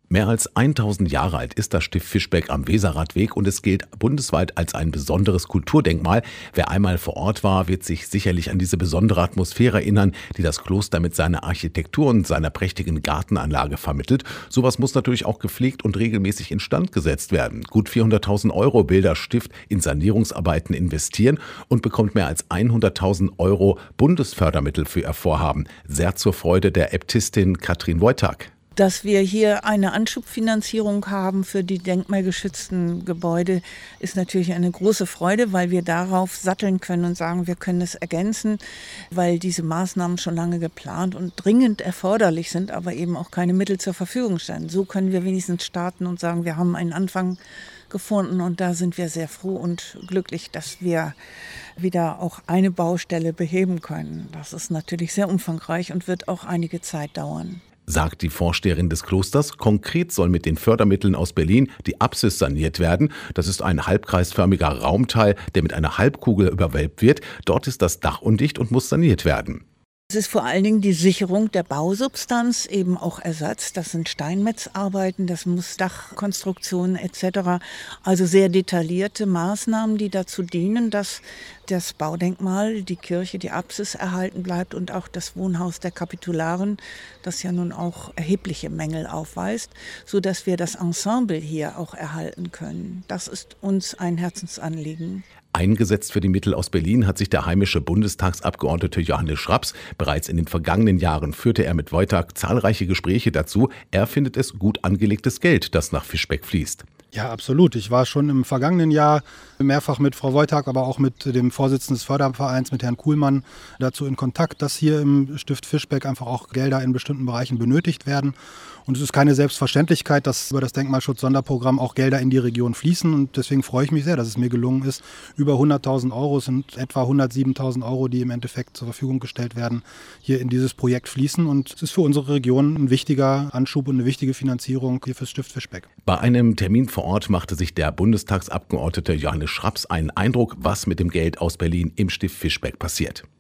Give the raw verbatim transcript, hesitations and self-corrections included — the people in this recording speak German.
Mehr als tausend Jahre alt ist das Stift Fischbeck am Weserradweg und es gilt bundesweit als ein besonderes Kulturdenkmal. Wer einmal vor Ort war, wird sich sicherlich an diese besondere Atmosphäre erinnern, die das Kloster mit seiner Architektur und seiner prächtigen Gartenanlage vermittelt. Sowas muss natürlich auch gepflegt und regelmäßig instand gesetzt werden. Gut vierhunderttausend Euro will das Stift in Sanierungsarbeiten investieren und bekommt mehr als hunderttausend Euro Bundesfördermittel für ihr Vorhaben. Sehr zur Freude der Äbtissin Katrin Wojtak. Dass wir hier eine Anschubfinanzierung haben für die denkmalgeschützten Gebäude, ist natürlich eine große Freude, weil wir darauf satteln können und sagen, wir können es ergänzen, weil diese Maßnahmen schon lange geplant und dringend erforderlich sind, aber eben auch keine Mittel zur Verfügung stellen. So können wir wenigstens starten und sagen, wir haben einen Anfang gefunden und da sind wir sehr froh und glücklich, dass wir wieder auch eine Baustelle beheben können. Das ist natürlich sehr umfangreich und wird auch einige Zeit dauern. Sagt die Vorsteherin des Klosters. Konkret soll mit den Fördermitteln aus Berlin die Apsis saniert werden. Das ist ein halbkreisförmiger Raumteil, der mit einer Halbkugel überwölbt wird. Dort ist das Dach undicht und muss saniert werden. Es ist vor allen Dingen die Sicherung der Bausubstanz, eben auch Ersatz. Das sind Steinmetzarbeiten, das muss Dachkonstruktionen et cetera. Also sehr detaillierte Maßnahmen, die dazu dienen, dass das Baudenkmal, die Kirche, die Apsis erhalten bleibt und auch das Wohnhaus der Kapitularen, das ja nun auch erhebliche Mängel aufweist, sodass wir das Ensemble hier auch erhalten können. Das ist uns ein Herzensanliegen. Eingesetzt für die Mittel aus Berlin hat sich der heimische Bundestagsabgeordnete Johannes Schraps. Bereits in den vergangenen Jahren führte er mit Wojtak zahlreiche Gespräche dazu. Er findet es gut angelegtes Geld, das nach Fischbeck fließt. Ja, absolut. Ich war schon im vergangenen Jahr mehrfach mit Frau Wojtak, aber auch mit dem Vorsitzenden des Fördervereins, mit Herrn Kuhlmann, dazu in Kontakt, dass hier im Stift Fischbeck einfach auch Gelder in bestimmten Bereichen benötigt werden. Und es ist keine Selbstverständlichkeit, dass über das Denkmalschutz-Sonderprogramm auch Gelder in die Region fließen. Und deswegen freue ich mich sehr, dass es mir gelungen ist, über hunderttausend Euro, es sind etwa hundertsiebentausend Euro, die im Endeffekt zur Verfügung gestellt werden, hier in dieses Projekt fließen. Und es ist für unsere Region ein wichtiger Anschub und eine wichtige Finanzierung hier fürs Stift Fischbeck. Bei einem Termin vor Ort machte sich der Bundestagsabgeordnete Johannes Schraps einen Eindruck, was mit dem Geld aus Berlin im Stift Fischbeck passiert.